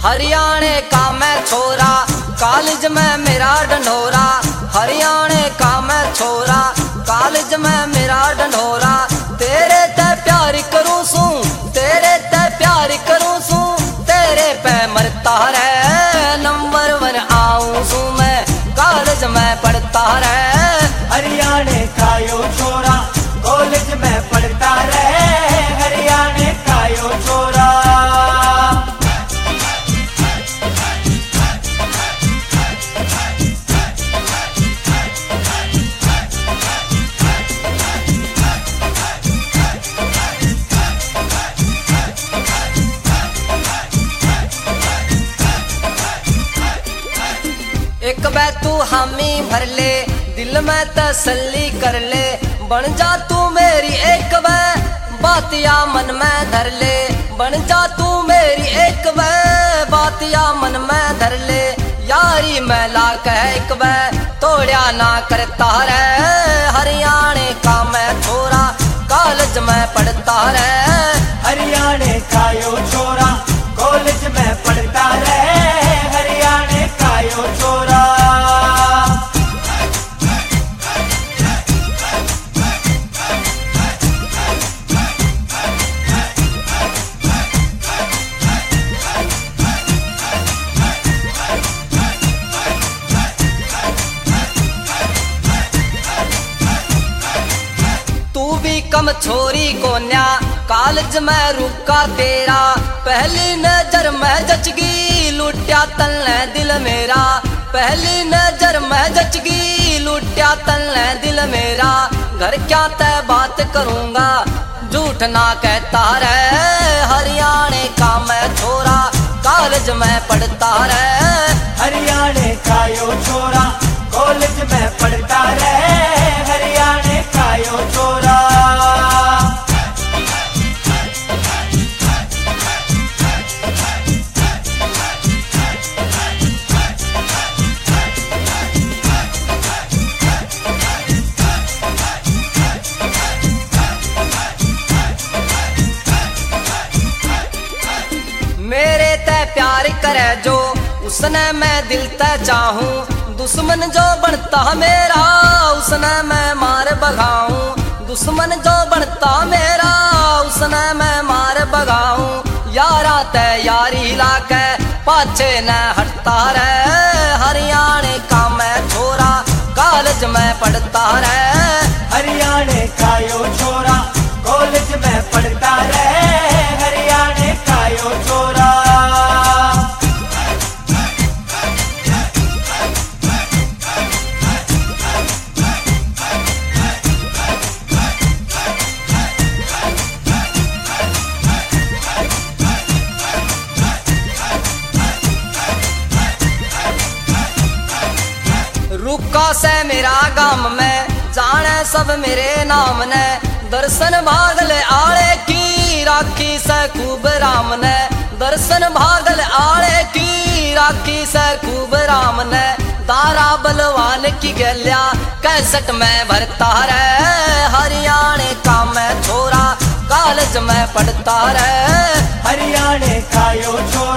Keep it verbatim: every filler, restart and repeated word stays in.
हरियाणे का मैं छोरा, कॉलेज में मेरा ढंढोरा। हरियाणे का मैं छोरा, कॉलेज में मेरा ढंढोरा। तेरे ते प्यार करूं सू, तेरे ते प्यार करूं सू, तेरे पे मरता रहे। नंबर वन आऊं सू मैं, कॉलेज में पढ़ता रहे। हरियाणे का यो छोरा, कॉलेज में पढ़ता रहे। हरियाणे का यो छोरा। एक बै तू हामी भर ले, दिल में तसल्ली कर ले। बन जा तू मेरी एक बै, बात या मन में धर ले। बन जा तू मेरी एक बै, बात या मन में धर ले। यारी में ला कह एक बै, तोड़या ना करता रहे। हरियाणे का मैं छोरा, कॉलेज में पढ़ता रहे। हरियाणे का यो छोरा, कॉलेज में पढ़ता रहे। हरियाणे का यो छोरा। कम छोरी कोन्या, कॉलेज में रुका तेरा। पहली नजर में जचगी, लुटिया तलने दिल मेरा। पहली नजर में जचगी, लुटिया तलने दिल मेरा। घर क्या तय बात करूंगा, झूठ ना कहता रहे। हरियाणे का मैं छोरा, कॉलेज में पढ़ता रहे। हरियाणे का यो छोरा, कॉलेज में पढ़ता रहे। हरियाणे का यो छोरा। मेरे ते प्यार करे जो, उसने मैं दिल ते चाहूं। दुश्मन जो बनता मेरा, उसने मैं मार भगाऊं। दुश्मन जो बनता मेरा, उसने मैं मार भगाऊं। यारा ते यारी लाके, पाछे न हटता रहे। हरियाणे का मैं छोरा, कॉलेज में पढ़ता रहे। हरियाणे का यो छोरा, कॉलेज में पढ़ता रहे। हरियाणे का यो छोरा। रुका से मेरा गाम में, जाने सब मेरे नाम ने। दर्शन भागल आले की, राखी से खूब राम ने। दर्शन भागल आले की, राखी से खूब राम ने। तारा बलवान की गलिया, कैसेट में भरता रहे। हरियाणे का मैं छोरा, कॉलेज में पढ़ता रहे। हरियाणे का यो छोरा।